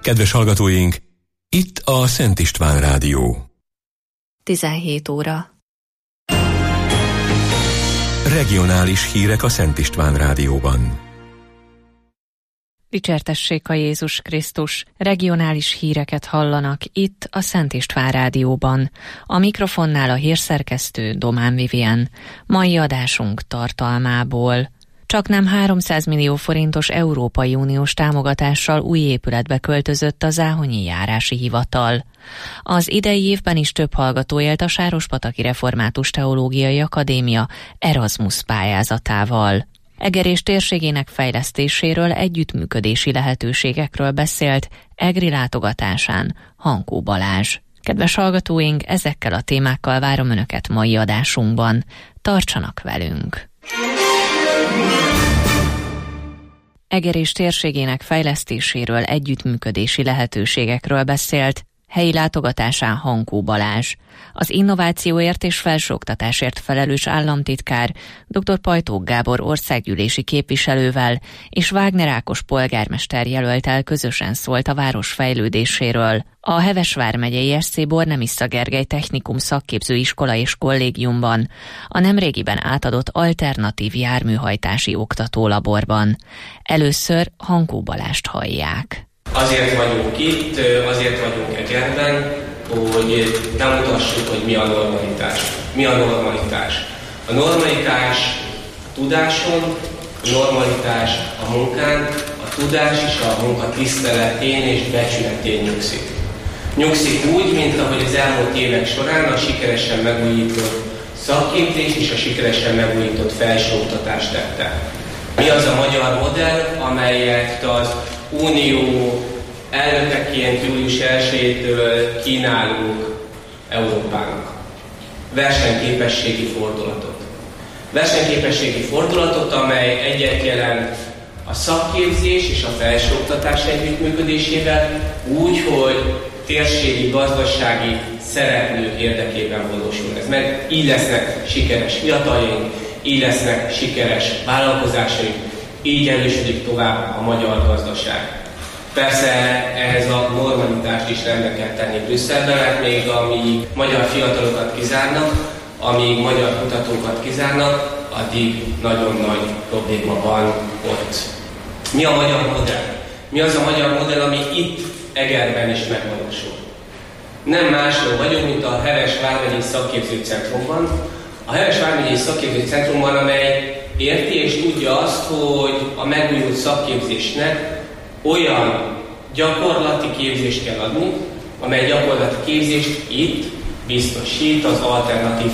Kedves hallgatóink, itt a Szent István Rádió. 17 óra. Regionális hírek a Szent István Rádióban. Dicsértessék a Jézus Krisztus! Regionális híreket hallanak itt a Szent István Rádióban. A mikrofonnál a hírszerkesztő Domán Vivien. Mai adásunk tartalmából. Csaknem 300 millió forintos Európai Uniós támogatással új épületbe költözött a záhonyi járási hivatal. Az idei évben is több hallgató élt a Sárospataki Református Teológiai Akadémia Erasmus pályázatával. Eger és térségének fejlesztéséről, együttműködési lehetőségekről beszélt egri látogatásán Hankó Balázs. Kedves hallgatóink, ezekkel a témákkal várom Önöket mai adásunkban. Tartsanak velünk! Eger és térségének fejlesztéséről, együttműködési lehetőségekről beszélt helyi látogatásán Hankó Balázs. Az innovációért és felsőoktatásért felelős államtitkár dr. Pajtók Gábor országgyűlési képviselővel és Wagner Ákos polgármester jelölttel közösen szólt a város fejlődéséről. A Heves vármegyei SC Bornemissza Gergely Technikum szakképzőiskola és kollégiumban, a nemrégiben átadott alternatív járműhajtási oktatólaborban. Először Hankó Balást hallják. Azért vagyunk itt, azért vagyunk Egerben, hogy bemutassuk, hogy mi a normalitás. Mi a normalitás? A normalitás a tudáson, a normalitás a munkán, a tudás és a munka tiszteletén és becsületén nyugszik. Nyugszik úgy, mint ahogy az elmúlt évek során a sikeresen megújított szakképzés és a sikeresen megújított felsőoktatás tette. Mi az a magyar modell, amelyet az Unió elnökeként július 1-től kínálunk Európának? Versenyképességi fordulatot. Versenyképességi fordulatot, amely egyet jelent a szakképzés és a felsőoktatás együttműködésével úgy, hogy térségi, gazdasági szereplők érdekében valósul ez meg. Így lesznek sikeres fiataljaink, így lesznek sikeres vállalkozásaink, így erősödik tovább a magyar gazdaság. Persze ehhez a normalitást is rendbe kell tenni Brüsszelben, mert még amíg magyar fiatalokat kizárnak, amíg magyar kutatókat kizárnak, addig nagyon nagy probléma van ott. Mi a magyar modell? Mi az a magyar modell, ami itt Egerben is megvalósul? Nem másról vagyunk, mint a Heves vármegyei szakképzőcentrumban. A Heves vármegyei szakképzőcentrumban, amely érti és tudja azt, hogy a megújult szakképzésnek olyan gyakorlati képzést kell adni, amely gyakorlati képzést itt biztosít az alternatív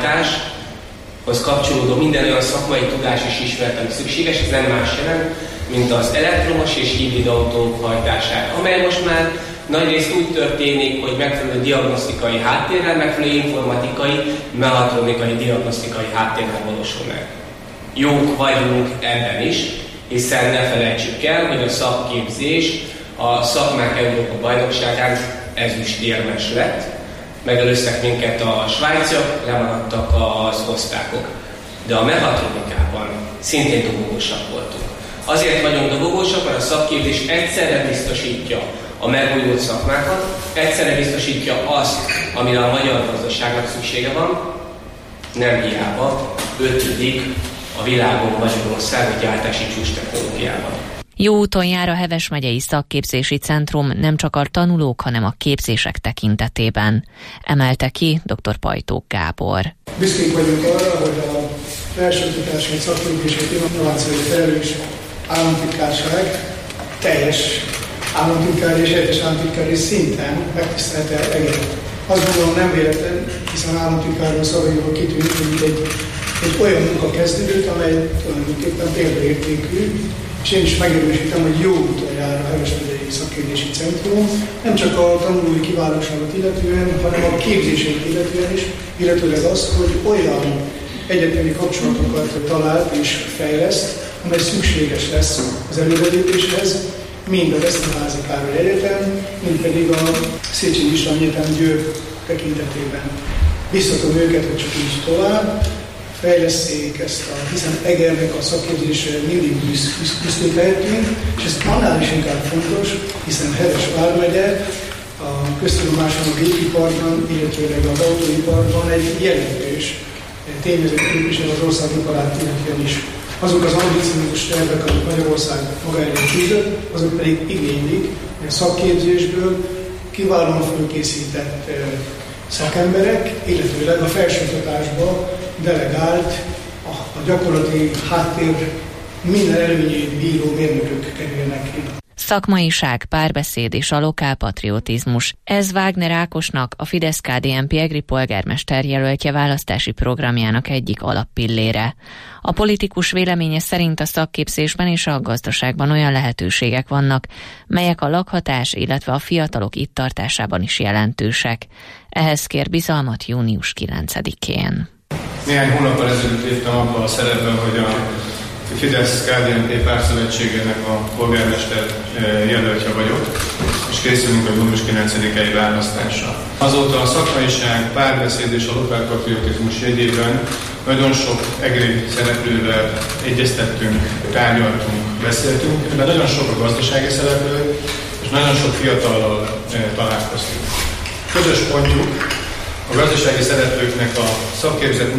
hajtáshoz kapcsolódó minden olyan szakmai tudás és ismeret, ami szükséges, ez nem más jelent, mint az elektromos és hibrid autók hajtását, amely most már nagyrészt úgy történik, hogy megfelelő diagnosztikai háttérrel, megfelelő informatikai, mechatronikai diagnosztikai háttérrel valósul meg. Jók vagyunk ebben is, hiszen ne felejtsük el, hogy a szakképzés a szakmák Európa bajnokságán ezüstérmes lett. Megelőztek minket a svájciak, lemaradtak az osztrákok. De a mechatronikában szintén dobogósak voltunk. Azért vagyunk dobogósak, mert a szakképzés egyszerre biztosítja a megújult szakmákat, egyszerre biztosítja azt, amire a magyar gazdaságnak szüksége van, nem hiába 5. a világon Magyarország a gyártási csúcs technológiában. Jó úton jár a Heves megyei szakképzési centrum nem csak a tanulók, hanem a képzések tekintetében, emelte ki dr. Pajtók Gábor. Büszkék vagyunk arra, hogy a felsőoktatási szakképzési innovációi felelős államtitkárság teljes államtitkári és egyes államtitkári szinten megtisztelte Egeret. Azt gondolom nem véletlen, hiszen államtitkárról szavaiból kitűnik, hogy egy olyan munka kezdődött, amely tulajdonképpen példaértékű, és én is megerősítem, hogy jó úton jár a Heves megyei szakképzési centrum, nem csak a tanulói kiválóságot illetően, hanem a képzését illetően is, illetőleg azt, hogy olyan egyetemi kapcsolatokat talált és fejleszt, amely szükséges lesz az előrelépéshez, mind a Veszprémházi Károly Egyetem, mind pedig a Széchenyi István Egyetem Győr tekintetében. Biztatom őket, hogy csak így tovább. fejleszték ezt, hiszen Egernek a szakképzésre mindig büszkék lehetünk, és ez annál is inkább fontos, hiszen Heves vármegye a köztudomáson, a gépiparban, illetőleg az autóiparban egy jelentős tényező képvisel az ország iparát illetően is. Azok az ambiciózus tervek, amik Magyarország maga elé tűzött, azok pedig igénylik szakképzésből kiválóan fölkészített szakemberek, illetőleg a felsőoktatásba delegált, a gyakorlati háttér minden előnyét bíró mérnökök kerülnek ki. Szakmaiság, párbeszéd és a lokálpatriotizmus. Ez Wagner Ákosnak, a Fidesz-KDNP egri polgármester jelöltje választási programjának egyik alappillére. A politikus véleménye szerint a szakképzésben és a gazdaságban olyan lehetőségek vannak, melyek a lakhatás, illetve a fiatalok itt tartásában is jelentősek. Ehhez kér bizalmat június 9-én. Néhány hónappal ezelőtt léptem abba a szerepben, hogy a Fidesz-KDNP pártszövetségének a polgármester jelöltje vagyok, és készülünk a június 9-i választásra. Azóta a szakmaiság, párbeszéd és a lokálpatriotizmus jegyében nagyon sok egri szereplővel egyeztettünk, tárgyaltunk, beszéltünk, ebben nagyon sok a gazdasági szereplő, és nagyon sok fiatallal találkoztunk. Közös pontjuk a gazdasági szereplőknek a szakképzett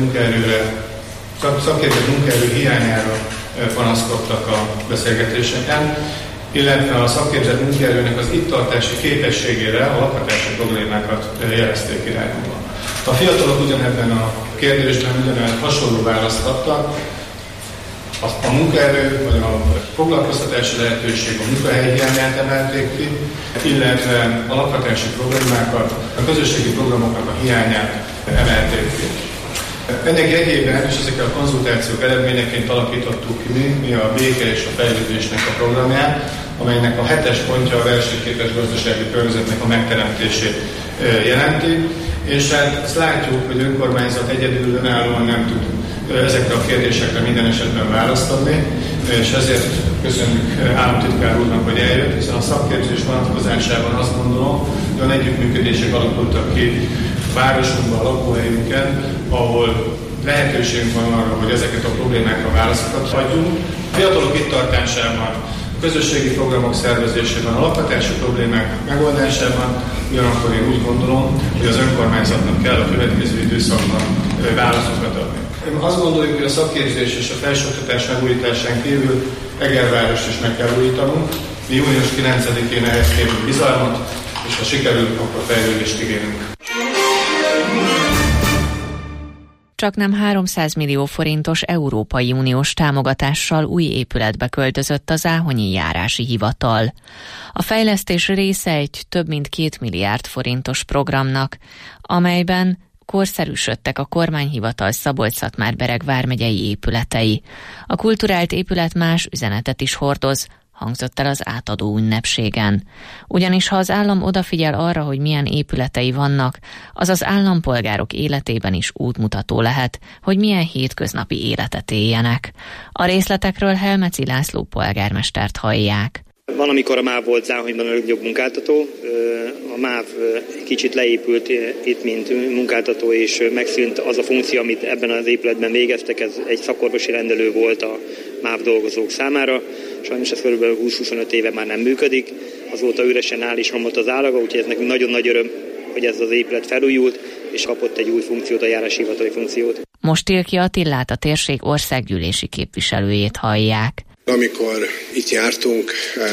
munkaerő hiányára panaszkodtak a beszélgetéseken, illetve a szakképzett munkaerőnek az itt tartási képességére a lakhatási problémákat jelezték irányba. A fiatalok ugyanebben a kérdésben ugyanolyan hasonló választ adtak. A munkaerő, vagy a foglalkoztatási lehetőség, a munkahelyi hiányát emelték ki, illetve a lakhatási problémákat, a közösségi programoknak a hiányát emelték ki. Ennek jegyében és ezekkel a konzultációk eredményeként alakítottuk ki mi a béke és a fejlődésnek a programját, amelynek a 7-es pontja a versenyképes gazdasági környezetnek a megteremtését jelenti, és hát azt látjuk, hogy önkormányzat egyedül önállóan nem tud ezekre a kérdésekre minden esetben választ adni, és ezért köszönjük államtitkár úrnak, hogy eljött, hiszen a szakképzés vonatkozásában azt gondolom, hogy olyan együttműködések alakultak ki városunkban, a lakóhelyünken, ahol lehetőségünk van arra, hogy ezeket a problémákra válaszokat adjunk. A fiatalok itt tartásában, a közösségi programok szervezésében, a lakhatási problémák megoldásában, ugyanakkor én úgy gondolom, hogy az önkormányzatnak kell a következő időszakban válaszokat adni. Azt gondoljuk, hogy a szakképzés és a felsőoktatás megújításán kívül Egervárost is meg kell újítanunk. Mi június 9-én ehhez kérünk bizalmat, és ha sikerül, akkor fejlődést ígérünk. Csaknem 300 millió forintos Európai Uniós támogatással új épületbe költözött az Áhonyi Járási Hivatal. A fejlesztés része egy több mint 2 milliárd forintos programnak, amelyben korszerűsödtek a kormányhivatal Szabolcs-Szatmár-Bereg vármegyei épületei. A kulturált épület más üzenetet is hordoz, hangzott el az átadó ünnepségen. Ugyanis ha az állam odafigyel arra, hogy milyen épületei vannak, az az állampolgárok életében is útmutató lehet, hogy milyen hétköznapi életet éljenek. A részletekről Helmeci László polgármestert hallják. Van, amikor a MÁV volt Záhonyban a legjobb munkáltató. A MÁV kicsit leépült itt, mint munkáltató, és megszűnt az a funkció, amit ebben az épületben végeztek. Ez egy szakorvosi rendelő volt a MÁV dolgozók számára. Sajnos ez kb. 20-25 éve már nem működik. Azóta üresen áll és romlott az állaga, úgyhogy ez nekünk nagyon nagy öröm, hogy ez az épület felújult, és kapott egy új funkciót, a járási hivatali funkciót. Most Tilki Attilát, a térség országgyűlési képviselőjét hallják. Amikor itt jártunk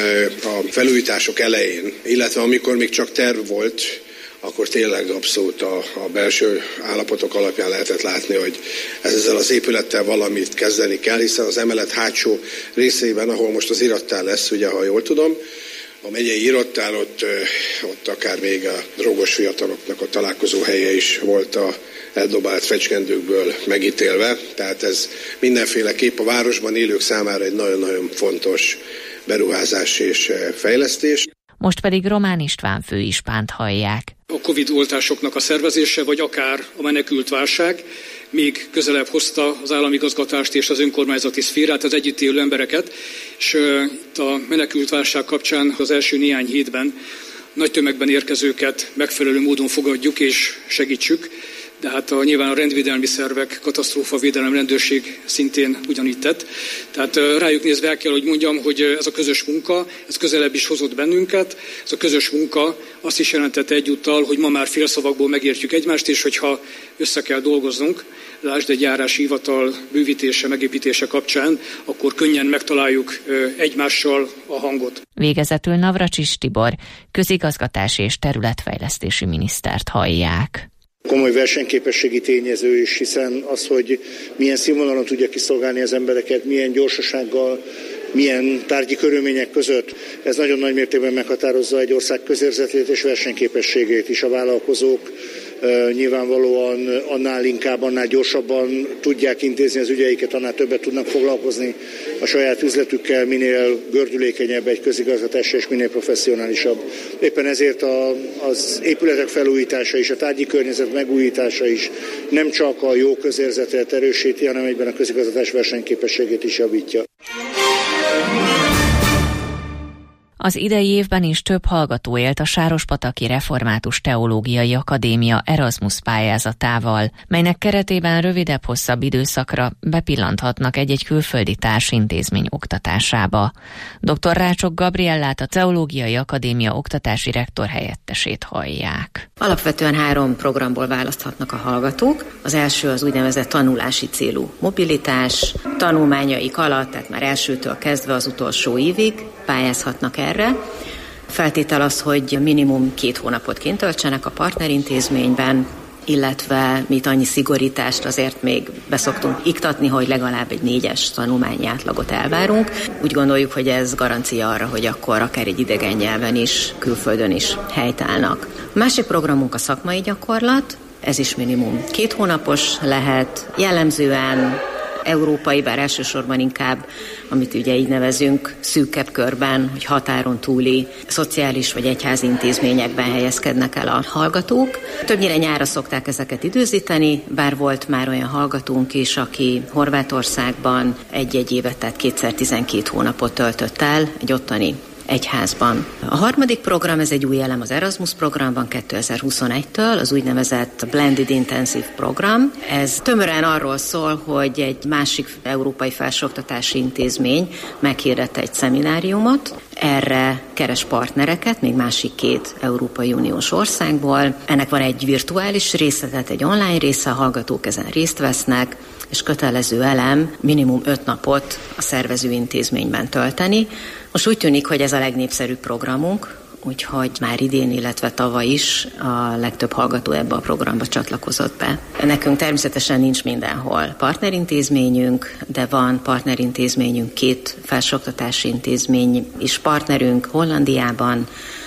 a felújítások elején, illetve amikor még csak terv volt, akkor tényleg abszolút a belső állapotok alapján lehetett látni, hogy ezzel az épülettel valamit kezdeni kell, hiszen az emelet hátsó részében, ahol most az irattár lesz, ugye, ha jól tudom, a megyei irottár, ott akár még a drogos fiataloknak a találkozó helye is volt a eldobált fecskendőkből megítélve. Tehát ez mindenféleképp a városban élők számára egy nagyon-nagyon fontos beruházás és fejlesztés. Most pedig Román István főispánt hallják. A Covid oltásoknak a szervezése, vagy akár a menekült válság még közelebb hozta az államigazgatást és az önkormányzati szférát, az együtt élő embereket, és itt a menekült válság kapcsán az első néhány hétben nagy tömegben érkezőket megfelelő módon fogadjuk és segítsük. de hát nyilván a rendvédelmi szervek, katasztrófavédelem, rendőrség szintén ugyanígy tett. Tehát rájuk nézve el kell, hogy mondjam, hogy ez a közös munka, ez közelebb is hozott bennünket. Ez a közös munka azt is jelentette egyúttal, hogy ma már félszavakból megértjük egymást, és hogyha össze kell dolgoznunk, lásd egy járási hivatal bővítése, megépítése kapcsán, akkor könnyen megtaláljuk egymással a hangot. Végezetül Navracsics Tibor, közigazgatási és területfejlesztési minisztert hallják. Komoly versenyképességi tényező is, hiszen az, hogy milyen színvonalon tudja kiszolgálni az embereket, milyen gyorsasággal, milyen tárgyi körülmények között, ez nagyon nagy mértékben meghatározza egy ország közérzetét és versenyképességét is. A vállalkozók nyilvánvalóan annál inkább, annál gyorsabban tudják intézni az ügyeiket, annál többet tudnak foglalkozni a saját üzletükkel, minél gördülékenyebb egy közigazgatás és minél professzionálisabb. Éppen ezért az épületek felújítása és a tárgyi környezet megújítása is nem csak a jó közérzetet erősíti, hanem egyben a közigazgatás versenyképességét is javítja. Az idei évben is több hallgató élt a Sárospataki Református Teológiai Akadémia Erasmus pályázatával, melynek keretében rövidebb-hosszabb időszakra bepillanthatnak egy-egy külföldi társintézmény oktatásába. Dr. Rácsok Gabriellát, a Teológiai Akadémia oktatási rektor helyettesét hallják. Alapvetően 3 programból választhatnak a hallgatók. Az első az úgynevezett tanulási célú mobilitás. Tanulmányaik alatt, tehát már elsőtől kezdve az utolsó évig pályázhatnak erre. Feltétel az, hogy minimum 2 hónapot kint töltsenek a partnerintézményben, illetve mi itt annyi szigorítást azért még beszoktunk iktatni, hogy legalább egy 4-es tanulmányi átlagot elvárunk. Úgy gondoljuk, hogy ez garancia arra, hogy akkor akár egy idegen nyelven is, külföldön is helytállnak. A másik programunk a szakmai gyakorlat, ez is minimum 2 hónapos lehet, jellemzően európai, bár elsősorban inkább, amit ugye így nevezünk, szűkebb körben, hogy határon túli szociális vagy egyházi intézményekben helyezkednek el a hallgatók. Többnyire nyárra szokták ezeket időzíteni, bár volt már olyan hallgatónk is, aki Horvátországban egy-egy évet, tehát 2x12 hónapot töltött el egy ottani egyházban. A harmadik program, ez egy új elem az Erasmus programban 2021-től, az úgynevezett Blended Intensive program. Ez tömören arról szól, hogy egy másik európai felsőoktatási intézmény meghirdette egy szemináriumot, erre keres partnereket, még másik 2 Európai Uniós országból. Ennek van egy virtuális része, tehát egy online része, a hallgatók ezen részt vesznek, és kötelező elem minimum 5 napot a szervező intézményben tölteni. Most úgy tűnik, hogy ez a legnépszerűbb programunk, úgyhogy már idén, illetve tavaly is a legtöbb hallgató ebbe a programba csatlakozott be. Nekünk természetesen nincs mindenhol partnerintézményünk, de van partnerintézményünk, 2 felsőoktatási intézmény is partnerünk Hollandiában,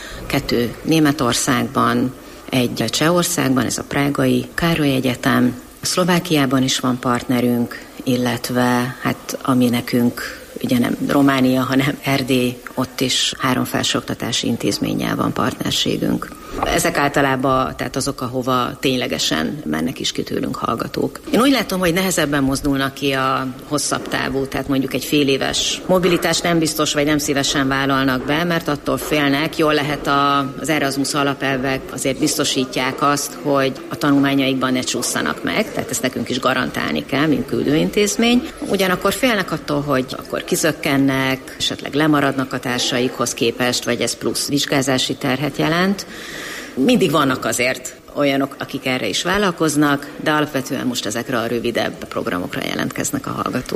2 Németországban, egy Csehországban, ez a prágai Károly Egyetem, Szlovákiában is van partnerünk, illetve hát ami nekünk ugye nem Románia, hanem Erdély, ott is 3 felsőoktatási intézménnyel van partnerségünk. Ezek általában tehát azok, ahova ténylegesen mennek is ki tőlünk hallgatók. Én úgy látom, hogy nehezebben mozdulnak ki a hosszabb távú, tehát mondjuk egy fél éves mobilitást nem biztos, vagy nem szívesen vállalnak be, mert attól félnek, jól lehet az Erasmus alapelvek azért biztosítják azt, hogy a tanulmányaikban ne csúszanak meg, tehát ezt nekünk is garantálni kell, mint küldőintézmény. Ugyanakkor félnek attól, hogy akkor kizökkennek, esetleg lemaradnak a társaikhoz képest, vagy ez plusz vizsgázási terhet jelent. Mindig vannak azért olyanok, akik erre is vállalkoznak, de alapvetően most ezekre a rövidebb programokra jelentkeznek a hallgatók.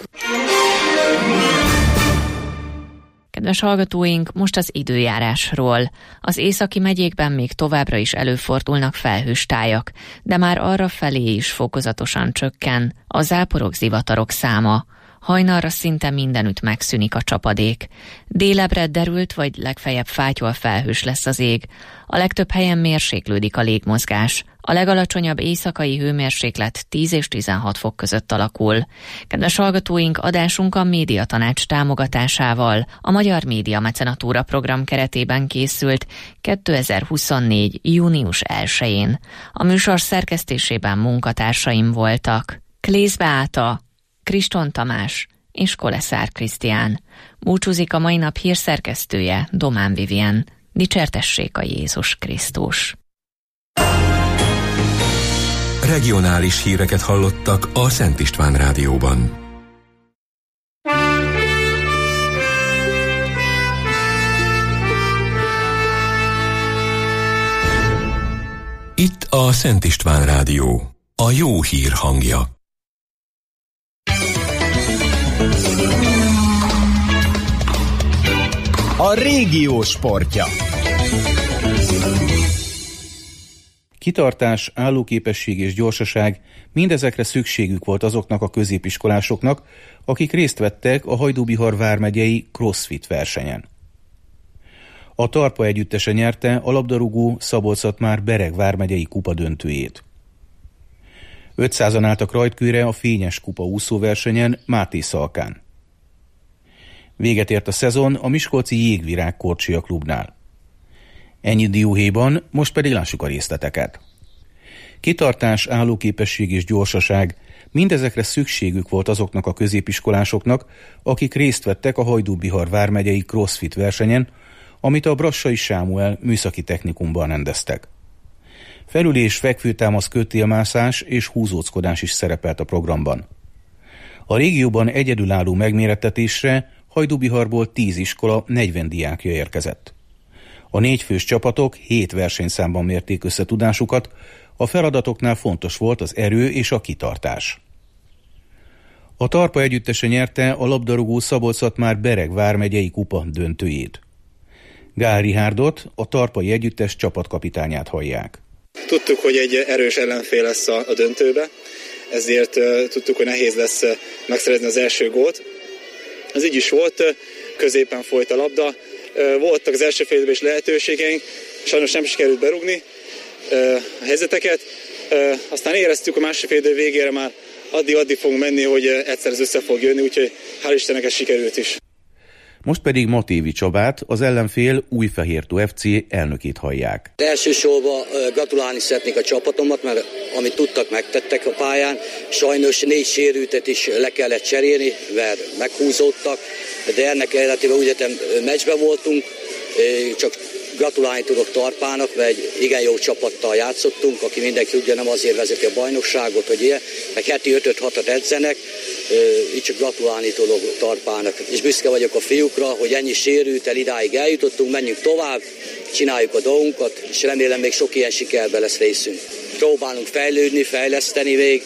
Kedves hallgatóink, most az időjárásról. Az északi megyékben még továbbra is előfordulnak felhős tájak, de már arra felé is fokozatosan csökken a záporok, zivatarok száma. Hajnalra szinte mindenütt megszűnik a csapadék. Délebbre derült vagy legfeljebb fátyol felhős lesz az ég. A legtöbb helyen mérséklődik a légmozgás. A legalacsonyabb éjszakai hőmérséklet 10 és 16 fok között alakul. Kedves hallgatóink, adásunk a Médiatanács támogatásával a Magyar Média Mecenatúra program keretében készült 2024. június 1-én. A műsor szerkesztésében munkatársaim voltak Klész Beáta, Kriston Tamás és Koleszár Krisztián. Búcsúzik a mai nap hírszerkesztője, Domán Vivien. Dicsértessék a Jézus Krisztus. Regionális híreket hallottak a Szent István Rádióban. Itt a Szent István Rádió, a jó hír hangja. A régió sportja. Kitartás, állóképesség és gyorsaság, mindezekre szükségük volt azoknak a középiskolásoknak, akik részt vettek a Hajdú-Bihar vármegyei crossfit versenyen. A Tarpa együttese nyerte a labdarúgó Szabolcs-Szatmár-Bereg vármegyei kupa döntőjét. 500-an álltak rajtkőre a Fényes kupa úszóversenyen Máté Szalkán. Véget ért a szezon a miskolci Jégvirág Korcsolya klubnál. Ennyi dióhéjban, most pedig lássuk a részleteket. Kitartás, állóképesség és gyorsaság, mindezekre szükségük volt azoknak a középiskolásoknak, akik részt vettek a Hajdú-Bihar vármegyei crossfit versenyen, amit a Brassai Sámuel műszaki technikumban rendeztek. Felül- és fekvőtámasz, kötélmászás és húzóckodás is szerepelt a programban. A régióban egyedülálló megmérettetésre Hajdú-Biharból 10 iskola 40 diákja érkezett. A 4 fős csapatok 7 versenyszámban mérték össze tudásukat, a feladatoknál fontos volt az erő és a kitartás. A Tarpa együttese nyerte a labdarúgó Szabolcs-Szatmár-Bereg vármegyei kupa döntőjét. Gál Rihárdot, a tarpai együttes csapatkapitányát hallják. Tudtuk, hogy egy erős ellenfél lesz a döntőbe, ezért tudtuk, hogy nehéz lesz megszerezni az első gólt. Ez így is volt, középen folyt a labda, voltak az első fél időben is lehetőségeink, sajnos nem sikerült berúgni a helyzeteket, aztán éreztük a második fél idő végére már addig fogunk menni, hogy egyszer ez össze fog jönni, úgyhogy hál' Istennek ez sikerült is. Most pedig Matévi Csabát, az ellenfél Újfehértó FC elnökét hallják. Elsősorban gratulálni szeretnék a csapatomat, mert amit tudtak, megtettek a pályán. Sajnos 4 sérültet is le kellett cserélni, mert meghúzódtak, de ennek eredetében úgy meccsben voltunk, csak gratulálni tudok Tarpának, mert egy igen jó csapattal játszottunk, aki mindenki tudja, nem azért vezeti a bajnokságot, hogy ilyen, meg heti 5-6-at edzenek, így csak gratulálni tudok Tarpának. És büszke vagyok a fiúkra, hogy ennyi sérült el, idáig eljutottunk, menjünk tovább, csináljuk a dolgunkat, és remélem még sok ilyen sikerben lesz részünk. Próbálunk fejlődni, fejleszteni még,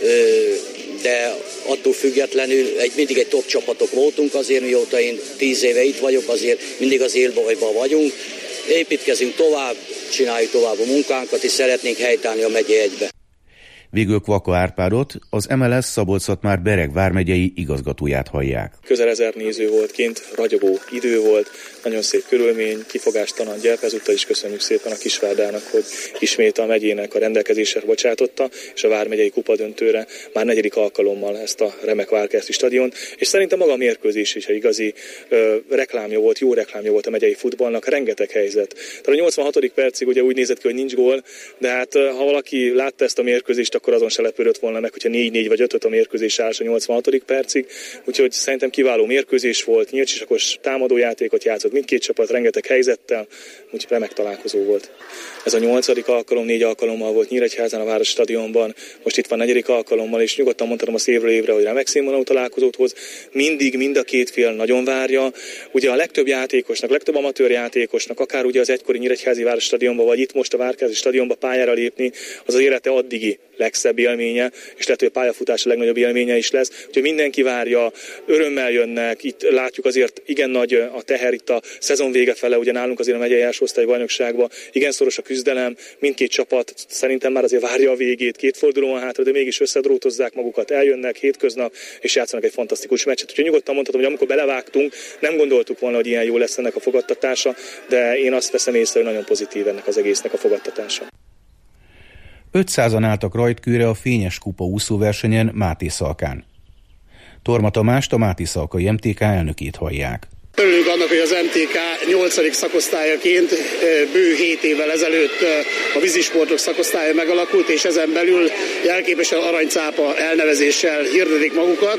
de attól függetlenül mindig egy top csapatok voltunk, azért mióta én 10 éve itt vagyok, azért mindig az élbajban vagyunk. Építkezünk tovább, csináljuk tovább a munkánkat, és szeretnénk helytállni a megye egybe. Végül Kvaka Árpádot, az MLS Szabolcs-Szatmár-Bereg vármegyei igazgatóját hallják. Közel 1000 néző volt kint, ragyogó idő volt, nagyon szép körülmény, kifogástalan gyerek, ezúttal is köszönjük szépen a Kisvárdának, hogy ismét a megyének a rendelkezésre bocsátotta, és a vármegyei kupadöntőre már 4. alkalommal ezt a remek Várkereszti stadiont, és szerintem maga a mérkőzés is egy igazi reklámja volt, jó reklámja volt a megyei futballnak, rengeteg helyzet. Tehát a 86. percig ugye úgy nézett ki, hogy nincs gól, de hát ha valaki látta ezt a mérkőzést, akkor azon se lepődött volna meg, hogyha 4-4 vagy 5-5 a mérkőzés áll a 86. percig, úgyhogy szerintem kiváló mérkőzés volt, nyílcsisakos támadójátékot játszott mindkét csapat, rengeteg helyzettel, úgyhogy remek találkozó volt. Ez a 8. alkalom, 4 alkalommal volt Nyíregyházán a Város stadionban, most itt van 4. alkalommal, és nyugodtan mondhatom azt évről évre, hogy remek színvonalú találkozót hoz. Mindig mind a két fél nagyon várja. Ugye a legtöbb játékosnak, legtöbb amatőr játékosnak, akár ugye az egykori Nyíregyházi Város stadionba, vagy itt most a Várkereszti stadionba pályára lépni, az élete addigi legszebb élménye, és lehet, hogy a pályafutás a legnagyobb élménye is lesz. Úgyhogy mindenki várja, örömmel jönnek, itt látjuk azért igen nagy a teher itt a szezon vége fele, ugye nálunk azért a megyei első osztály bajnokságban igen szoros a küzdelem, mindkét csapat szerintem már azért várja a végét, 2 forduló van hátra, de mégis összedrótozzák magukat, eljönnek hétköznap, és játszanak egy fantasztikus meccset. Úgyhogy nyugodtan mondhatom, hogy amikor belevágtunk, nem gondoltuk volna, hogy ilyen jó lesz ennek a fogadtatása, de én azt veszem észre, hogy nagyon pozitív ennek az egésznek a fogadtatása. 500-an álltak rajtkőre a Fényes kupa úszóversenyen Máté Szalkán. Torma Tamást, a Máté Szalkai MTK elnökét hallják. Örülünk annak, hogy az MTK 8. szakosztályaként bő 7 évvel ezelőtt a vízisportok szakosztálya megalakult, és ezen belül jelképesen aranycápa elnevezéssel hirdetik magukat.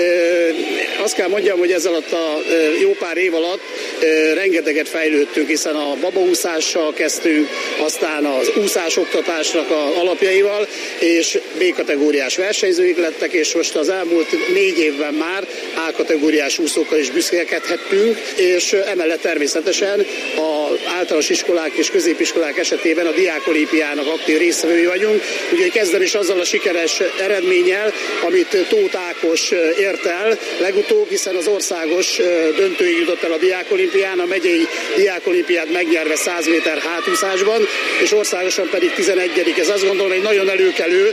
Azt kell mondjam, hogy ez alatt a jó pár év alatt rengeteget fejlődtünk, hiszen a babaúszással kezdtünk, aztán az úszásoktatásnak az alapjaival, és B-kategóriás versenyzőik lettek, és most az elmúlt 4 évben már A-kategóriás úszókkal is büszkélkedhettünk, és emellett természetesen az általános iskolák és középiskolák esetében a diákolimpiának aktív résztvevői vagyunk. Ugye kezdem is azzal a sikeres eredménnyel, amit Tóth Ákos ért el legutóbb, hiszen az országos döntőig jutott el a diákolimpián, a megyei diákolimpiát megnyerve 100 méter hátúszásban, és országosan pedig 11. Ez azt gondolom egy nagyon előkelő,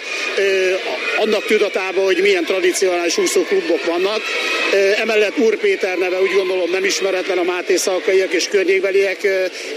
annak tudatában, hogy milyen tradicionális úszóklubok vannak. Emellett Úr Péter neve úgy gondolom nem ismeretlen a mátészalkaiak és környékbeliek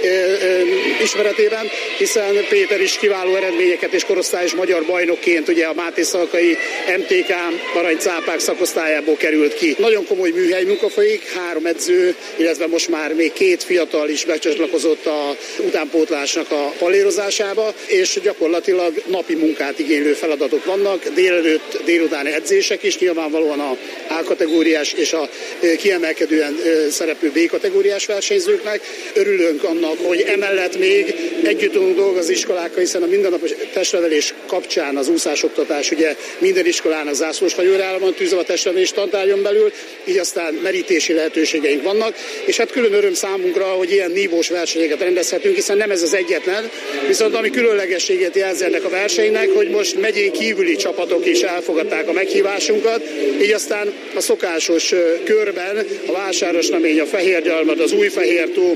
ismeretében, hiszen Péter is kiváló eredményeket és korosztályos magyar bajnokként ugye a mátészalkai MTK aranycápák szakosztályából került ki. Nagyon komoly műhely munka folyik, 3 edző, illetve most már még 2 fiatal is becsatlakozott a utánpótlásnak a palérozásába, és gyakorlatilag napi munkát igénylő feladatok vannak, délelőtt, délutáni edzések is, nyilvánvalóan a A-kategóriás és a kiemelkedően szereplő B-kategóriás versenyzőknek. Örülünk annak, hogy emellett még együtt tudunk dolgozni iskolákkal, hiszen a mindennapos testnevelés kapcsán az úszásoktatás ugye minden iskolának zászlós hajóra áll van tűzve a testnevelés tantárgyon belül, így aztán merítési lehetőségeink vannak, és hát külön öröm számunkra, hogy ilyen nívós versenyeket rendezhetünk, hiszen nem ez az egyetlen, viszont ami különlegességet jelzi ennek a versenynek, hogy most megyén kívüli csapatok is elfogadták a meghívásunkat, így aztán a szokásos körben a Vásárosnamény, a Fehérgyalmad, az Újfehértó,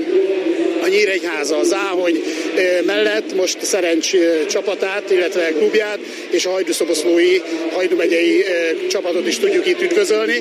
a Nyíregyháza, az Záhony mellett most Szerencs csapatát, illetve klubját és a hajdúszoboszlói, Hajdú megyei csapatot is tudjuk itt üdvözölni.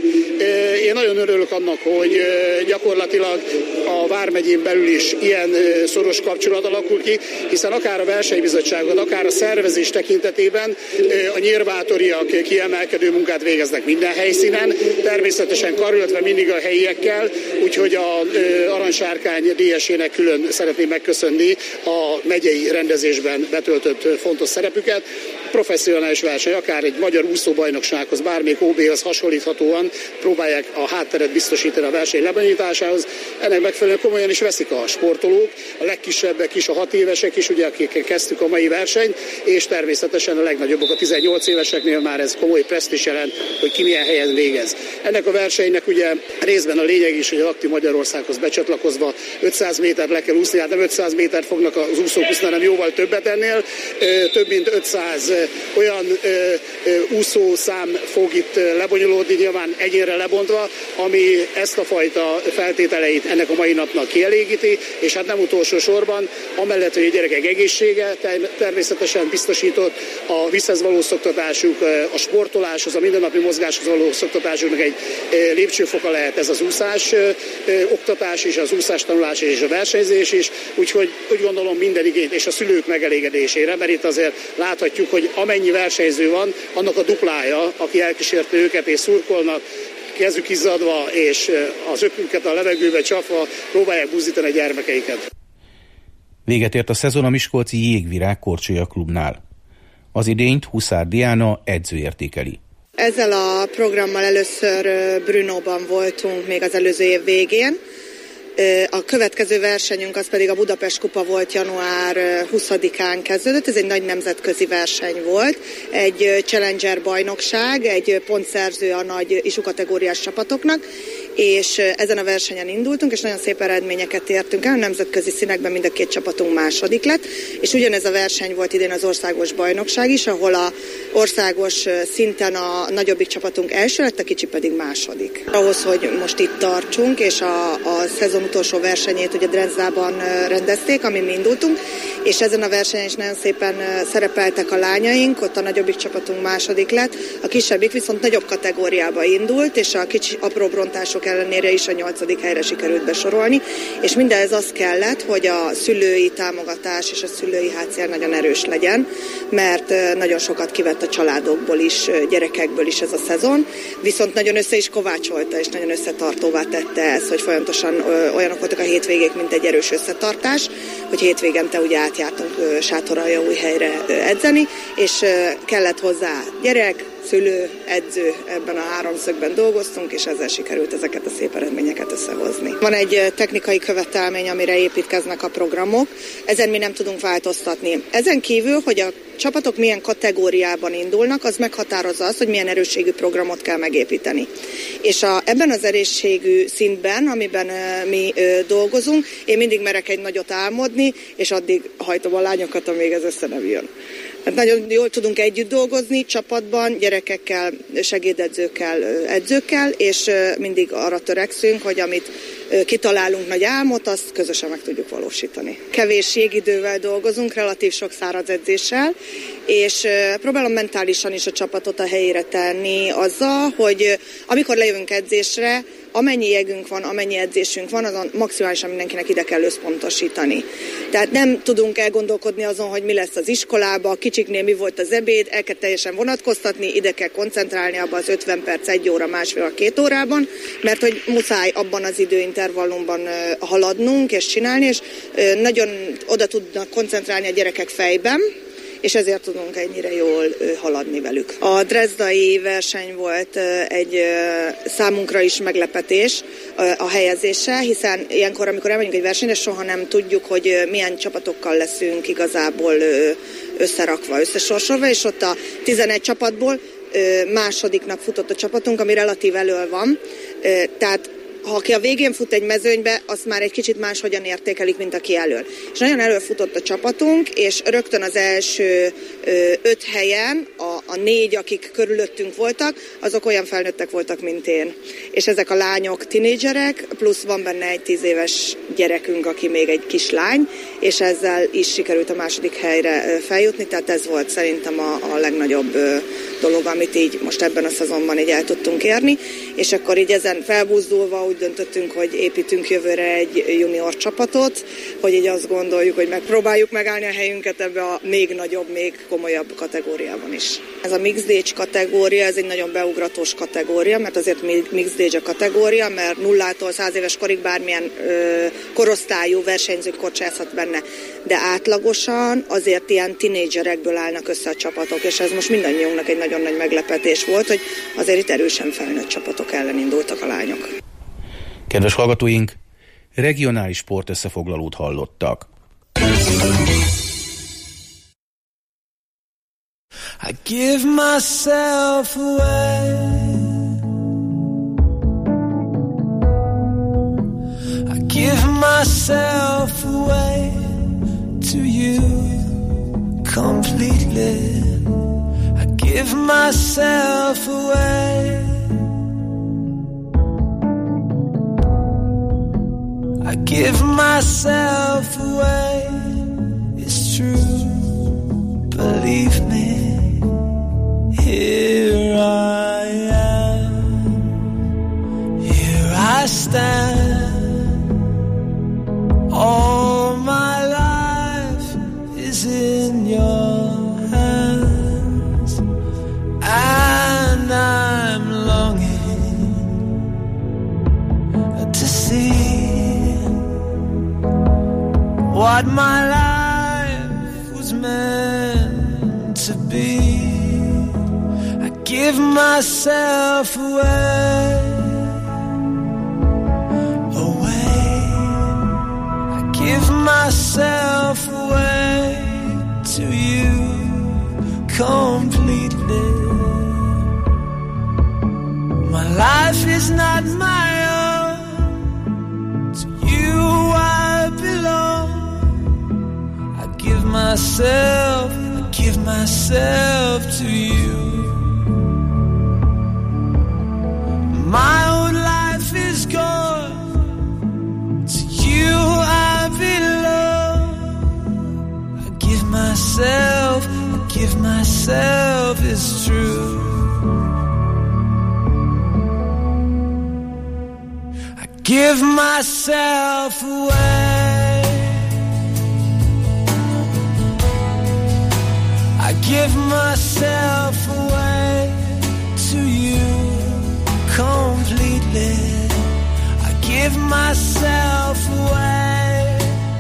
Én nagyon örülök annak, hogy gyakorlatilag a Vármegyén belül is ilyen szoros kapcsolat alakul ki, hiszen akár a versenybizottságot, akár a szervezés tekintetében a nyírbátoriak kiemelkedő munkát végeznek minden helyszínen, természetesen karöltve mindig a helyiekkel, úgyhogy a Aranysárkány díjesének külön szeretném megköszönni a megyei rendezésben betöltött fontos szerepüket. Professzionális verseny, akár egy magyar úszóbajnoksághoz, bármelyik OB-hoz hasonlíthatóan próbálják a hátteret biztosítani a verseny lebonyolításához. Ennek megfelelően komolyan is veszik a sportolók, a legkisebbek is, a 6 évesek is, ugye, akikkel kezdtük a mai versenyt, és természetesen a legnagyobbak, a 18 éveseknél már ez komoly presztízs jelent, hogy ki milyen helyen végez. Ennek a versenynek ugye részben a lényeg is, hogy az Aktív Magyarországhoz becsatlakozva 500 métert le kell úszni, hát nem 500 métert fognak az úszók úszni, hanem jóval többet ennél. Több mint 500 olyan úszószám fog itt lebonyolódni, nyilván egyénre lebontva, ami ezt a fajta feltételeit ennek a mai napnak kielégíti, és hát nem utolsó sorban, amellett, hogy a gyerekek egészsége természetesen biztosított, a vízhez való szoktatásuk, a sportoláshoz, a mindennapi mozgáshoz való szoktatásuknak egy lépcsőfoka lehet ez az úszás oktatás is, az úszás tanulás és a versenyzés is, úgyhogy úgy gondolom minden igényt és a szülők megelégedésére, mert itt azért láthatjuk, hogy amennyi versenyző van, annak a duplája, aki elkísérte őket és szurkolnak, kezük izzadva és az ökünket a levegőbe csapva próbálják buzdítani a gyermekeiket. Véget ért a szezon a miskolci Jégvirág Korcsolya klubnál. Az idényt Huszár Diana edző értékeli. Ezzel a programmal először Brunóban voltunk még az előző év végén. A következő versenyünk az pedig a Budapest Kupa volt, január 20-án kezdődött. Ez egy nagy nemzetközi verseny volt. Egy Challenger bajnokság, egy pontszerző a nagy isú kategóriás csapatoknak, és ezen a versenyen indultunk, és nagyon szép eredményeket értünk el. A nemzetközi színekben mind a 2 csapatunk második lett, és ugyanez a verseny volt idén az országos bajnokság is, ahol a országos szinten a nagyobbik csapatunk első lett, a kicsi pedig második. Ahhoz, hogy most itt tartsunk, és a szezon utolsó versenyét ugye Drenzdában rendezték, amin mi indultunk, és ezen a versenyen is nagyon szépen szerepeltek a lányaink, ott a nagyobbik csapatunk második lett, a kisebbik viszont nagyobb kategóriába indult, és a kicsi apró brontások annak ellenére is a 8. helyre sikerült besorolni, és mindez az kellett, hogy a szülői támogatás és a szülői háttér nagyon erős legyen, mert nagyon sokat kivett a családokból is, gyerekekből is ez a szezon, viszont nagyon össze is kovácsolta, és nagyon összetartóvá tette ezt, hogy folyamatosan olyanok voltak a hétvégék, mint egy erős összetartás, hogy hétvégente ugye átjártunk Sátoraljaújhelyre edzeni, és kellett hozzá gyerek, szülő, edző, ebben a háromszögben dolgoztunk, és ezzel sikerült ezeket a szép eredményeket összehozni. Van egy technikai követelmény, amire építkeznek a programok, ezen mi nem tudunk változtatni. Ezen kívül, hogy a csapatok milyen kategóriában indulnak, az meghatározza azt, hogy milyen erősségű programot kell megépíteni. És ebben az erősségű szintben, amiben mi dolgozunk, én mindig merek egy nagyot álmodni, és addig hajtom a lányokat, amíg ez össze nem jön. Hát nagyon jól tudunk együtt dolgozni, csapatban, gyerekekkel, segédedzőkkel, edzőkkel, és mindig arra törekszünk, hogy amit kitalálunk nagy álmot, azt közösen meg tudjuk valósítani. Kevés jégidővel dolgozunk, relatív sok száraz edzéssel, és próbálom mentálisan is a csapatot a helyére tenni azzal, hogy amikor lejövünk edzésre, amennyi jegünk van, amennyi edzésünk van, azon maximálisan mindenkinek ide kell összpontosítani. Tehát nem tudunk elgondolkodni azon, hogy mi lesz az iskolába, kicsiknél mi volt az ebéd, el kell teljesen vonatkoztatni, ide kell koncentrálni abban az 50 perc, 1 óra, másfél, 2 órában, mert hogy muszáj abban az időintervallumban haladnunk és csinálni, és nagyon oda tudnak koncentrálni a gyerekek fejben, és ezért tudunk ennyire jól haladni velük. A drezdai verseny volt egy számunkra is meglepetés a helyezése, hiszen ilyenkor, amikor elmegyünk egy versenyre, soha nem tudjuk, hogy milyen csapatokkal leszünk igazából összerakva, összesorsolva, és ott a 11 csapatból másodiknak futott a csapatunk, ami relatív elől van, tehát ha aki a végén fut egy mezőnybe, azt már egy kicsit máshogyan értékelik, mint aki elől. És nagyon előfutott a csapatunk, és rögtön az első 5 helyen a 4, akik körülöttünk voltak, azok olyan felnőttek voltak, mint én. És ezek a lányok tinédzserek, plusz van benne egy 10 éves gyerekünk, aki még egy kislány, és ezzel is sikerült a második helyre feljutni, tehát ez volt szerintem a legnagyobb dolog, amit így most ebben a szezonban így el tudtunk érni, és akkor így ezen felbuzdulva úgy döntöttünk, hogy építünk jövőre egy junior csapatot, hogy így azt gondoljuk, hogy megpróbáljuk megállni a helyünket ebbe a még nagyobb, még komolyabb kategóriában is. Ez a Mixed Age kategória, ez egy nagyon beugratós kategória, mert azért Mixed Age a kategória, mert 0-tól 100 éves korig bármilyen korosztályú versenyző kocsázhat benne, de átlagosan azért ilyen tinédzserekből állnak össze a csapatok, és ez most mindannyiunknak egy nagyon nagy meglepetés volt, hogy azért itt erősen felnőtt csapatok ellen indultak a lányok. Kedves hallgatóink, regionális sportösszefoglalót hallottak. I give myself away. I give myself away to you completely. I give myself away. I give myself away. It's true, believe me. Here I am, here I stand. All my life is in your hands, and I'm longing to see what my life was meant to be. Give myself away, away. I give myself away to you completely. My life is not my own. To you I belong. I give myself to you. My old life is gone. To you I belong. I give myself, it's true. give myself away. I give myself away to you completely. I give myself away,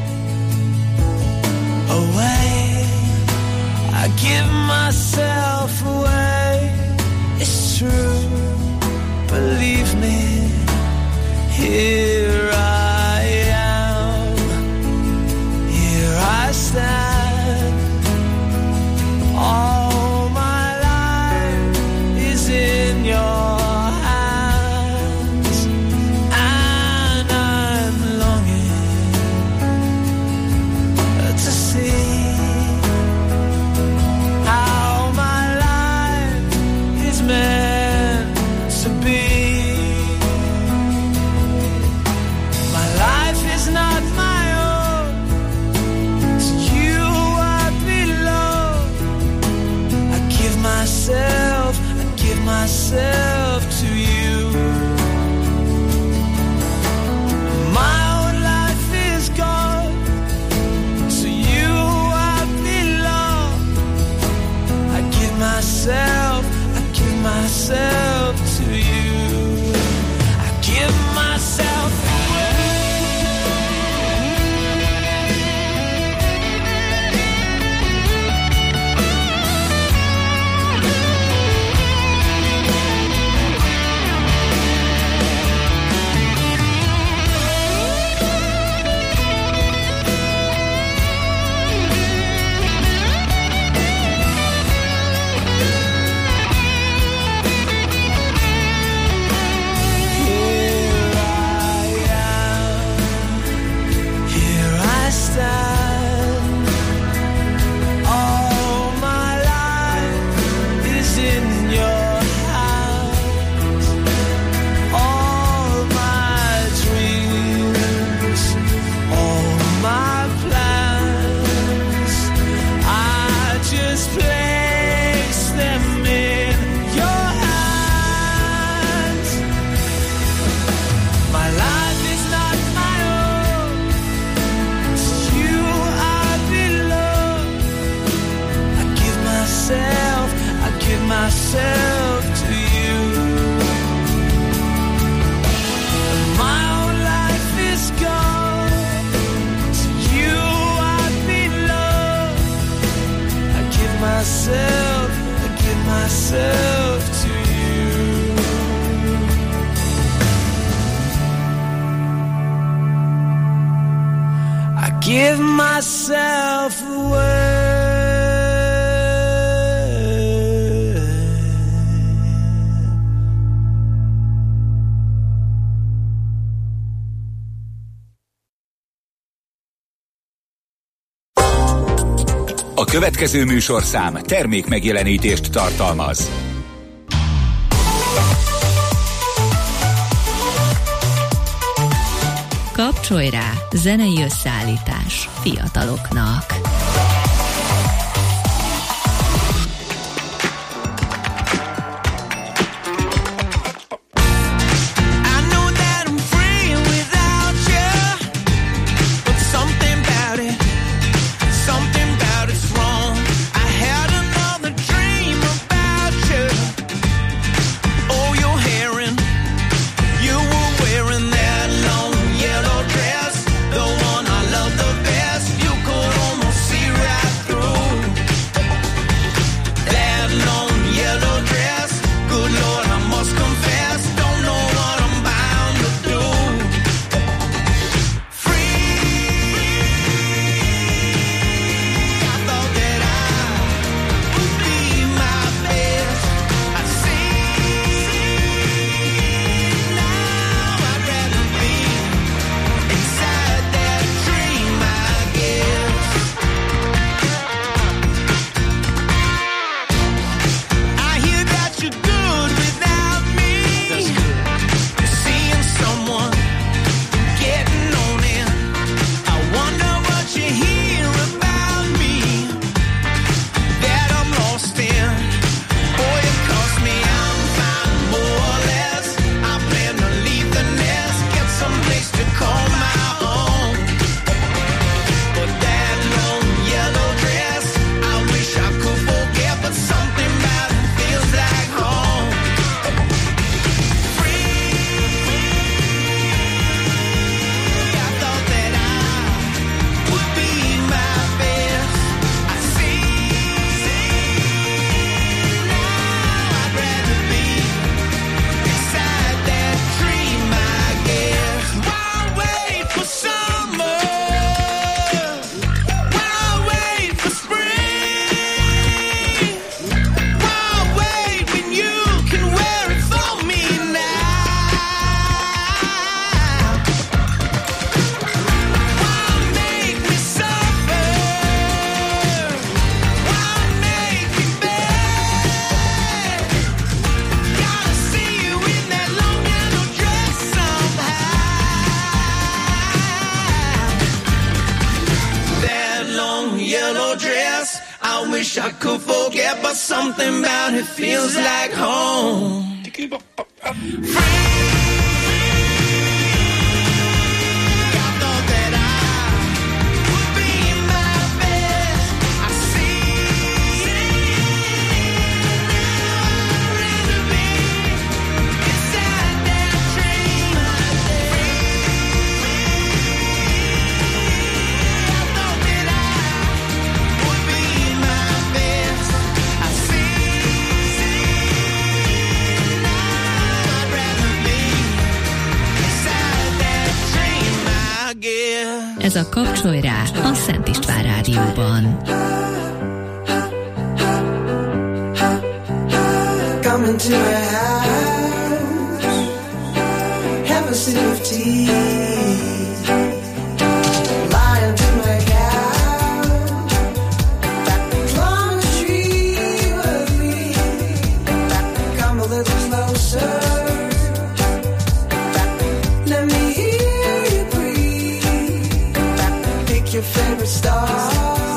away. I give myself away. It's true, believe me. Here I am, here I stand. All my life is in your hands, and I'm longing to see how my life is meant to be. Not my own, to you I belong. I give myself to you. My own life is gone, to you I belong. I give myself to you. I give myself myself to you. My own life is gone, to you I belong. I give myself to you. I give myself away. A következő műsorszám termékmegjelenítést tartalmaz. Kapcsolj rá, zenei összeállítás fiataloknak. That long yellow dress, the one I love the best. You could almost I could forget, but something about it feels like home. Ez a Kapcsolj rá a Szent István Rádióban. Come into my house, have a sip of tea. Your favorite star.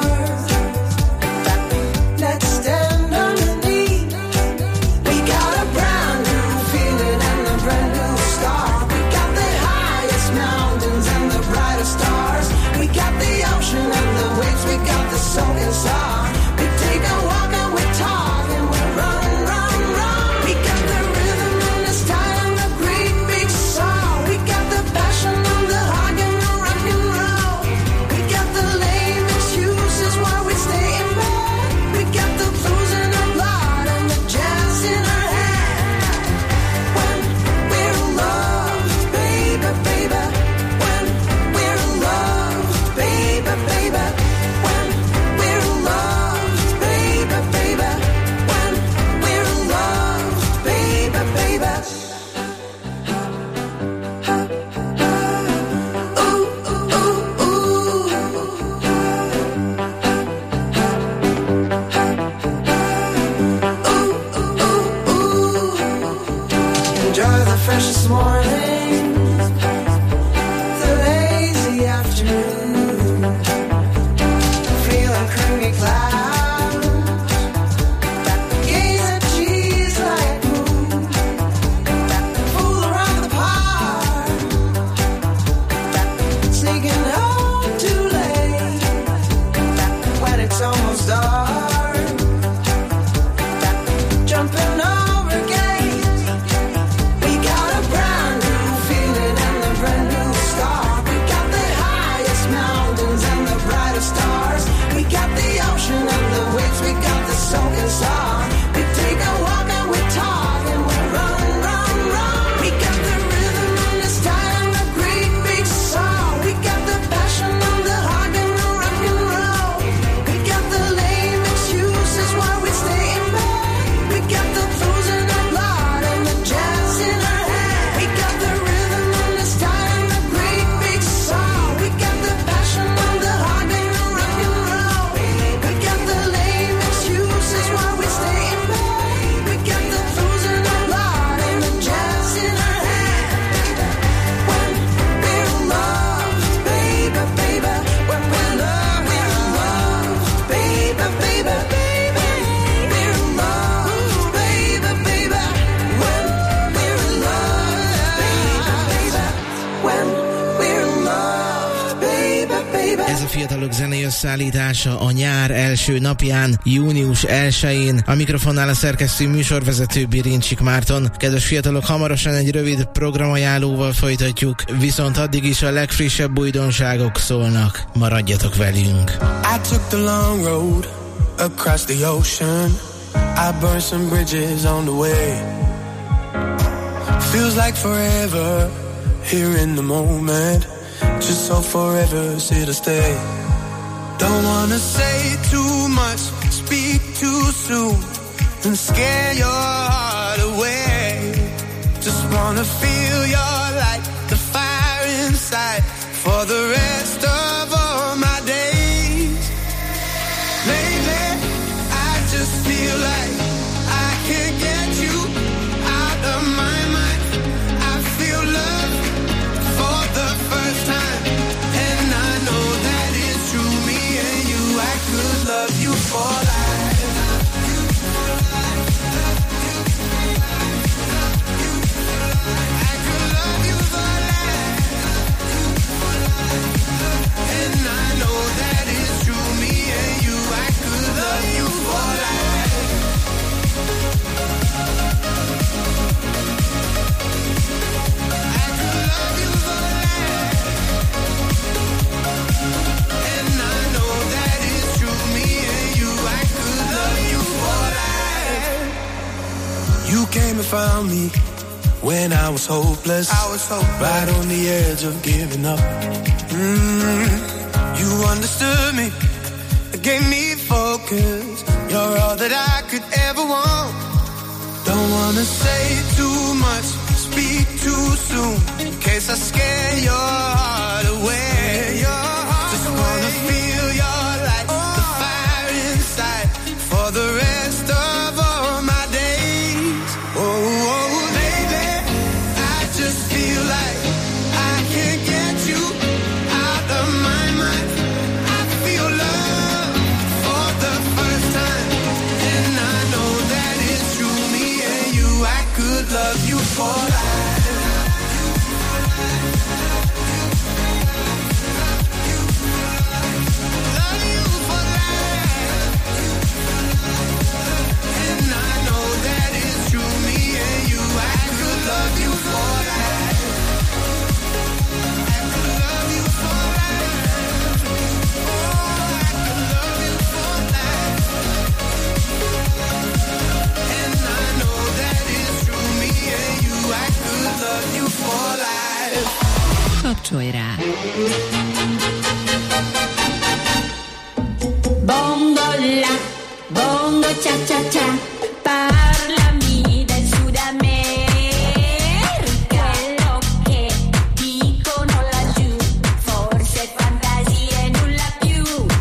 Let's stand underneath. We got a brand new feeling and a brand new start. We got the highest mountains and the brightest stars. We got the ocean and the waves. We got the soul inside. We take a walk and we talk and we run, run, run. We got the rhythm and the style and the great big song. We got the passion and the heart and the rock and roll. We got the lame excuses while we stay in bed. We got the blues in our blood and the jazz in our head. When we're loved, baby, baby. When we're loved, baby, baby. When we're loved, baby, baby. When we're loved, baby, baby. Enjoy the freshest morning, the lazy afternoon, feeling creamy clouds, gaze at cheese like moon, fool around the park, sneaking home too late, when it's almost dark, jumping over gates. We got a brand new feeling and a brand new start. We got the highest mountains and the brightest stars. We got the ocean and the waves. We got the soul inside. We take a walk and we talk and we run, run, run. We got the rhythm and the style and the great big song. We got the passion and the heart and the rock and roll. We got the lame excuses while we stay in bed. We got the blues in our blood and the jazz in our head. We got the rhythm and the style and the great big song. We got the passion and the heart and the rock and roll. We got the lame excuses while we stay in bed. We got the blues in our blood and the jazz in our head. When we're loved, baby, baby. When we're loved, baby, baby, baby. We're loved, baby, baby. When we're loved, baby, baby. When we're loved, baby, baby. Ez a fiatalok zenei összeállítása a nyár első napján, június 1-én. A mikrofonnál a szerkesztő műsorvezető Birincsik Márton. Kedves fiatalok, hamarosan egy rövid programajánlóval folytatjuk, viszont addig is a legfrissebb újdonságok szólnak. Maradjatok velünk! I took the long road across the ocean. I burned some bridges on the way. Feels like forever here in the moment. Just so forever's here to stay. Don't wanna say too much, speak too soon, and scare your heart away. Just wanna feel your light, the fire inside, for the rest of all my days. Lately, I just feel like I can't get you out of my mind. I feel love for the first time, and I know that it's true. Me and you, I could love you for life. You came and found me when I was hopeless, right on the edge of giving up. You understood me, gave me focus. You're all that I could ever want. Don't wanna say too much, speak too soon, in case I scare your heart away. Just wanna feel your light, the fire inside, for the rest of all my days. Oh, baby, I just feel like I can't get you out of my mind. I feel love for the first time, and I know that it's true. Me and you, I could love you for life. Kapcsolj rá! Bongo la, bongo cha cha cha, parlami del Sud America. Quello che dicono laggiù, forse fantasie nulla più.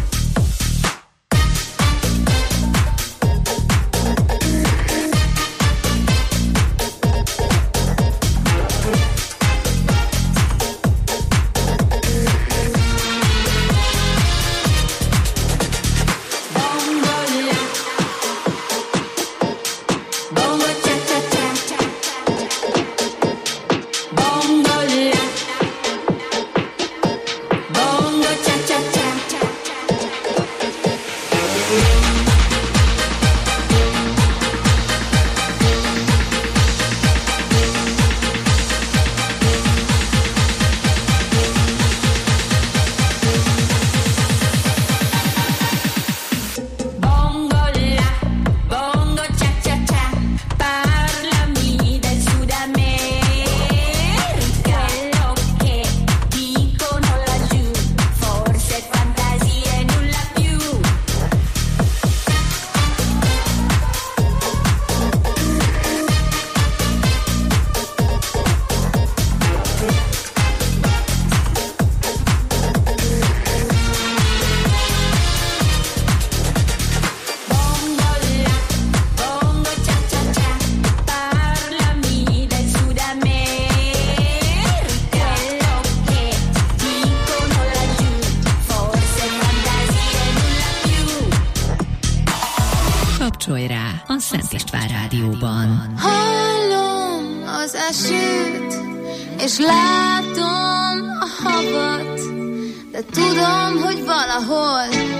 Kapcsolj rá a Szent István Rádióban. Hallom az esőt, és látom a havat, de tudom, hogy valahol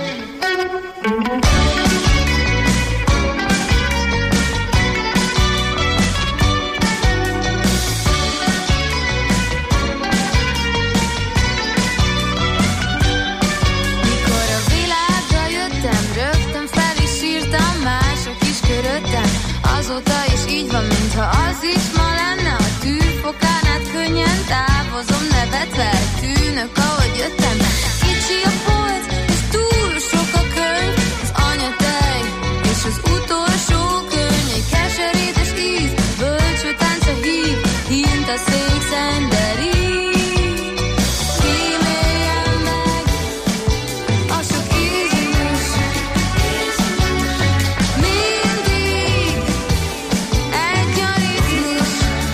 mikor a világra jöttem, rögtön fel is írtam, mások is köröttem. Azóta is így van, mintha az is ma lenne. A tűfokán át könnyen távozom, nevetve tűnök, ahogy jöttem. Kicsi a polc, és túl sok a könyv, az anyatej és az utolsó könyv. Egy keserédes íz, bölcső tánca hív, hint a szék szenderít. Kíméljem meg a sok ízlés, mindig egy a ritmus.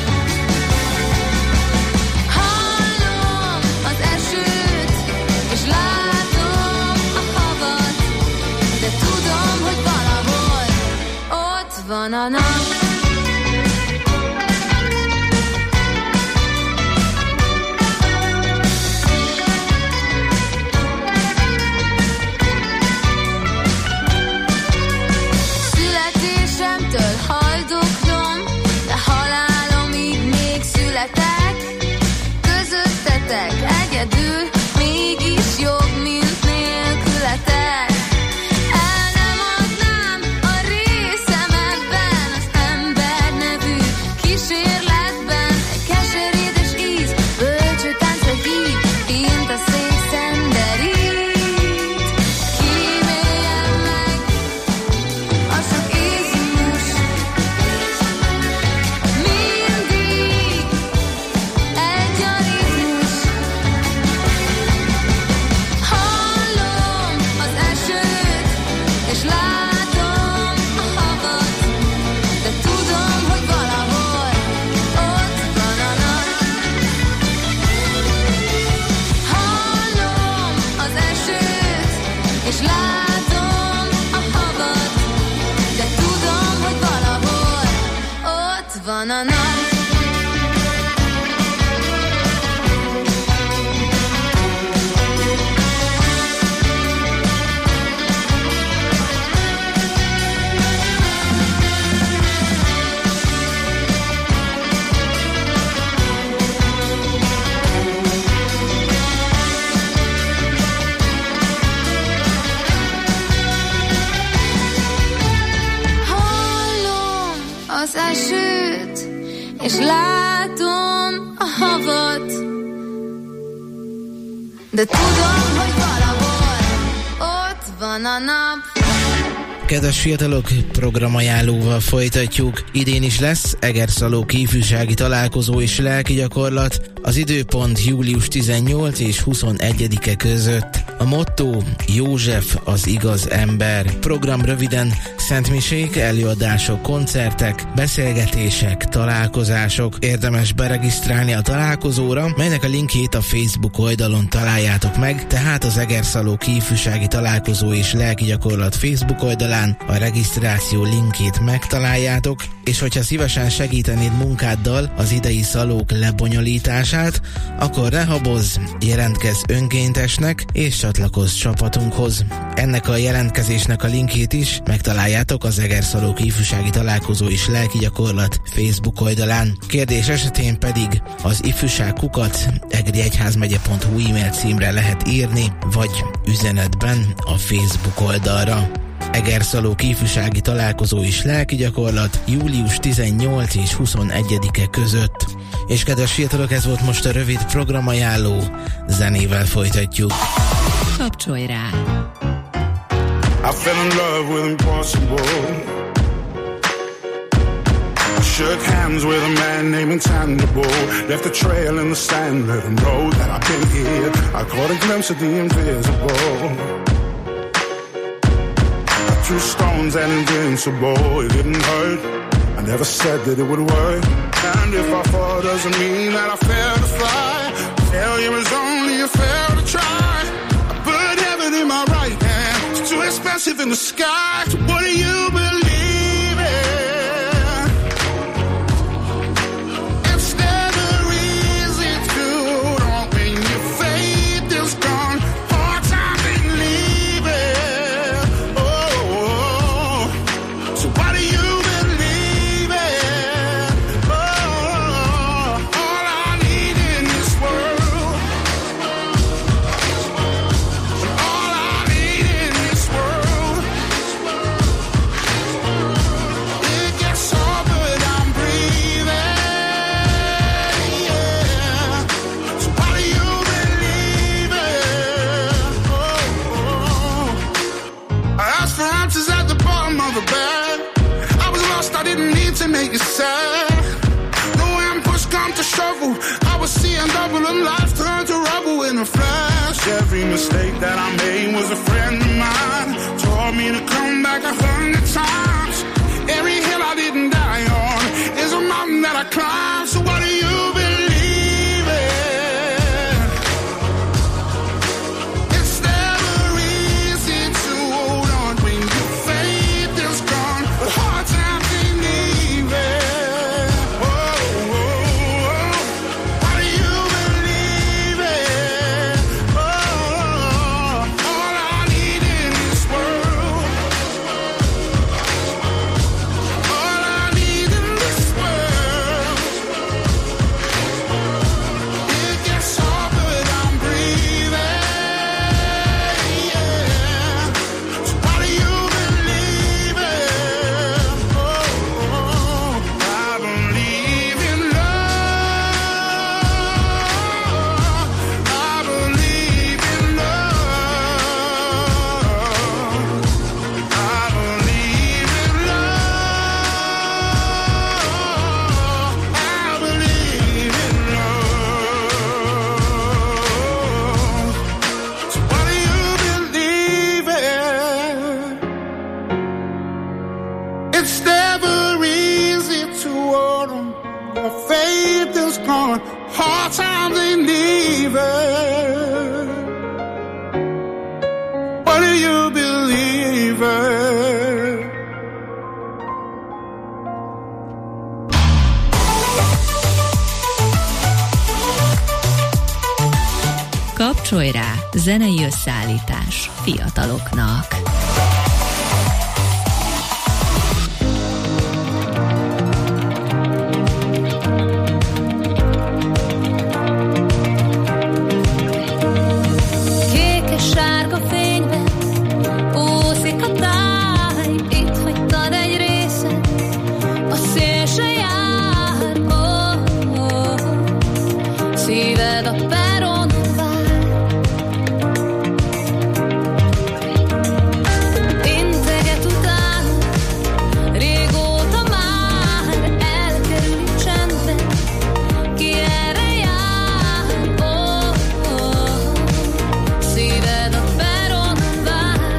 Hallom az esőt, és látom a havat, de tudom, hogy valahol ott van a nap. van a nap. Az esőt, és látom a havat, de tudom, hogy valahol ott van a nap. Kedves fiatalok, programajánlóval folytatjuk. Idén is lesz Egerszalóki ifjúsági találkozó és lelki gyakorlat. Az időpont július 18 és 21-e között. A motto: József az igaz ember. Program röviden: szentmisék, előadások, koncertek, beszélgetések, találkozások. Érdemes beregisztrálni a találkozóra, melynek a linkjét a Facebook oldalon találjátok meg, tehát az Egerszalóki ifjúsági találkozó és lelki gyakorlat Facebook oldalán a regisztráció linkjét megtaláljátok, és hogyha szívesen segítenéd munkáddal az idei szalók lebonyolítását, akkor ne habozz, jelentkezz önkéntesnek és csatlakozz csapatunkhoz. Ennek a jelentkezésnek a linkjét is megtaláljátok az Egerszalóki ifjúsági találkozó és lelki gyakorlat Facebook oldalán. Kérdés esetén pedig az ifjúságkukac@egriegyházmegye.hu e-mail címre lehet írni, vagy üzenetben a Facebook oldalra. Egerszalóki ifjúsági találkozó és lelki gyakorlat július 18 és 21-e között. És kedves fiatalok, ez volt most a rövid programajánló, zenével folytatjuk. Kapcsolj rá! I fell in love with impossible. Shook hands with a man named Intangible. Left a trail in the sand, let him know that I've been here. I caught a glimpse of the invisible. Two stones and invincible, it didn't hurt. I never said that it would work. And if I fall, doesn't mean that I failed to fly. Failure is only a fail to try. I put heaven in my right hand. It's too expensive in the sky. So what do you believe in? It's never easy to don't when your faith is gone. Hard time ain't leaving. So why do you believe it? Oh, all I need in this world, all I need in this world, it gets hard but I'm breathing, yeah. So why do you believe it? Oh, I asked for answers at the bottom of the bed. I was lost, I didn't need to make it sad. No when push come to shovel, I was seeing double and life turned to rubble in a flash. Every mistake that I made was a friend of mine. Told me to come back 100 times. Every hill I didn't die on is a mountain that I climbed. So what do you believe in? It's never easy to hold on when your faith is gone, but hard times ain't leaving. Oh, why do you believe it? Oh, all I need in this world, all I need in this world, it gets hard but I'm breathing, yeah. So why do you believe it? Oh, I believe in love, I believe in love, I believe in love, I believe in love. So what do you believe in? It's never easy to hold on. Your faith is gone. Hard times ain't leaving. What do you believe in? Kapcsolj rá, zenei összeállítás fiataloknak. Kékes-sárga fényben úszik a táj, itt hagytad egy részet, a szél se jár, szíved a peronon vár. Integet után, régóta már elkerüli csendben, ki erre jár, szíved a peronon vár.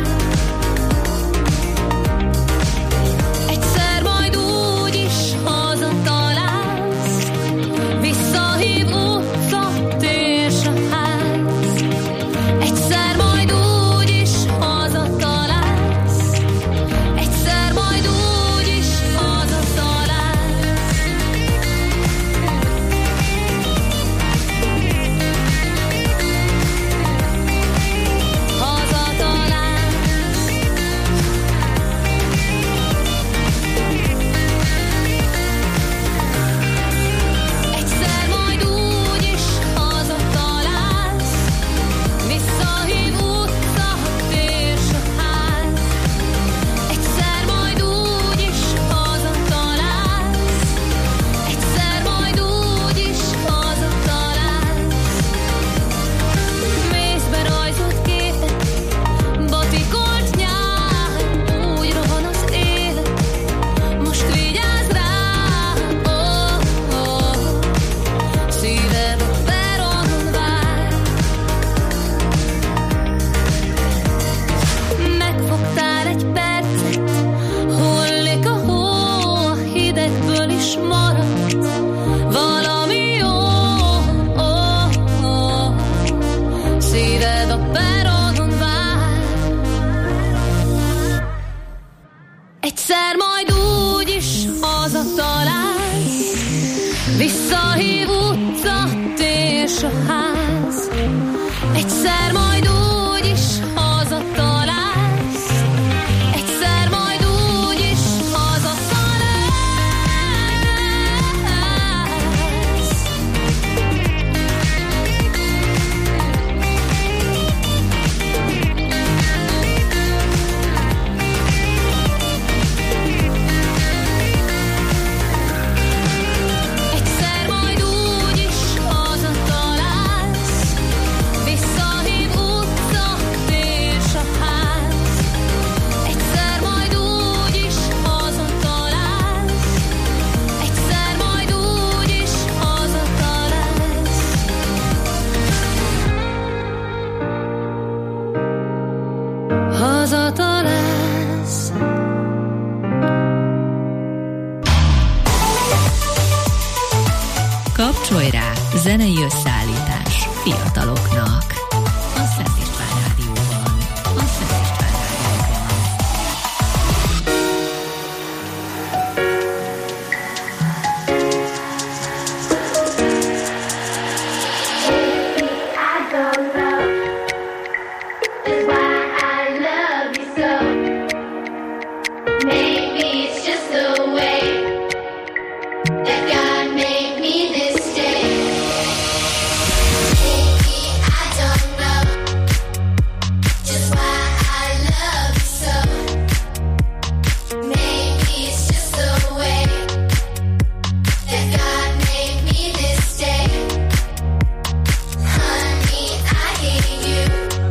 Egyszer majd úgy is hazatalálsz, visszahív utca, térs a ház. Egyszer majd úgy is hazatalálsz, egyszer majd úgy is hazatalálsz. Egyszer majd úgy is hazatalálsz, visszahív utca, térs a ház. Egyszer majd úgy is hazatalálsz, egyszer majd úgy is hazatalálsz. Mészbe rajzolt képek, batikolt nyár, úgy rohan az élet, most vigyázz rá, szíved a peronon vár. Megfogtál egy percet, hullik a hó, a hidegből is marad valami jó, szíved a peronon vár. Egyszer majd úgy is hazatalálsz, visszahív utca, térs a ház. Egyszer majd úgy is hazatalálsz, egyszer majd úgy is hazatalálsz. Egyszer majd úgy is hazatalálsz, visszahív utca, térs a ház. Egyszer majd úgy is hazatalálsz, egyszer majd úgy is hazatalálsz. Hazatalálsz. Kapcsolj rá, zenei összeállítás fiataloknak. A Szent István Rádióban. A Szent István Rádióban. I don't know just why I love you so. Maybe it's just the way that God made me this day. Maybe I don't know just why I love you so. Maybe it's just the way that God made me this day. Honey, I hear you,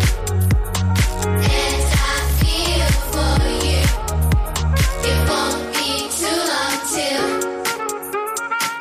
and I feel for you. It won't be too long till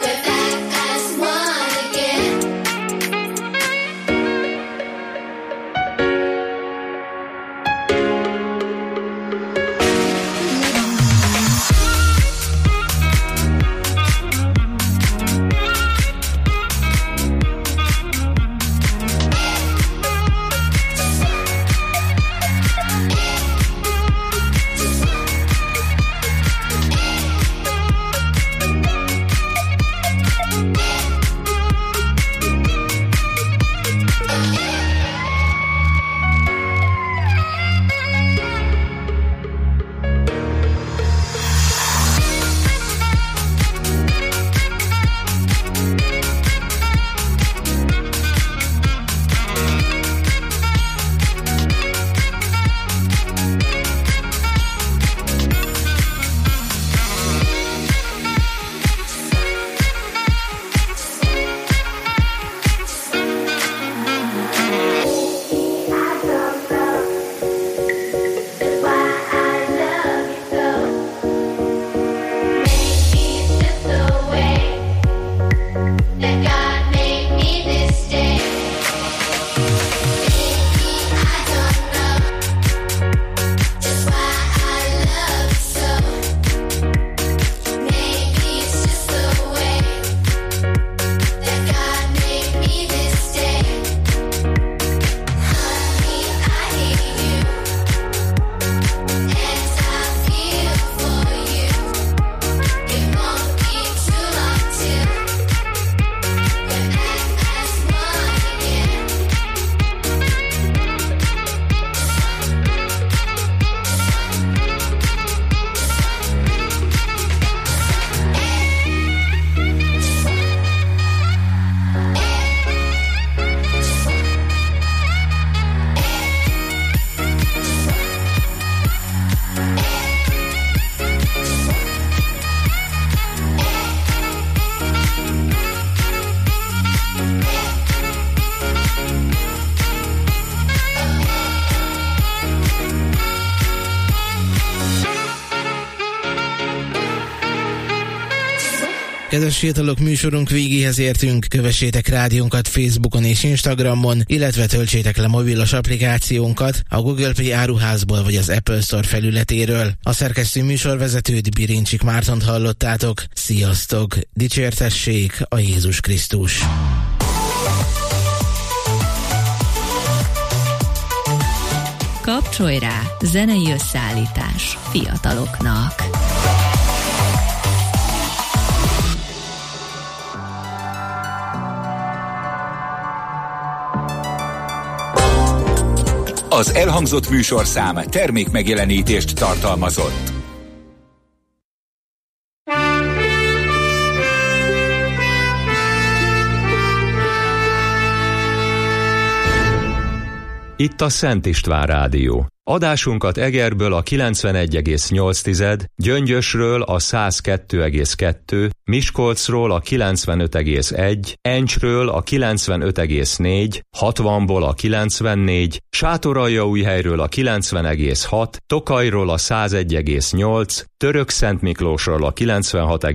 Kedves fiatalok, műsorunk végéhez értünk. Kövessétek rádiónkat Facebookon és Instagramon, illetve töltsétek le mobilos applikációnkat a Google Play áruházból vagy az Apple Store felületéről. A szerkesztő műsorvezetőt, Birincsik Mártont hallottátok. Sziasztok! Dicsértessék a Jézus Krisztus! Kapcsolj rá! Zenei összeállítás fiataloknak. Az elhangzott műsorszám termékmegjelenítést tartalmazott. Itt a Szent István Rádió. Adásunkat Egerből a 91,8, Gyöngyösről a 102,2, Miskolcról a 95,1, Encsről a 95,4, 60-ból a 94, Sátoraljaújhelyről a 90,6, Tokajról a 101,8, Törökszentmiklósról a 96,8,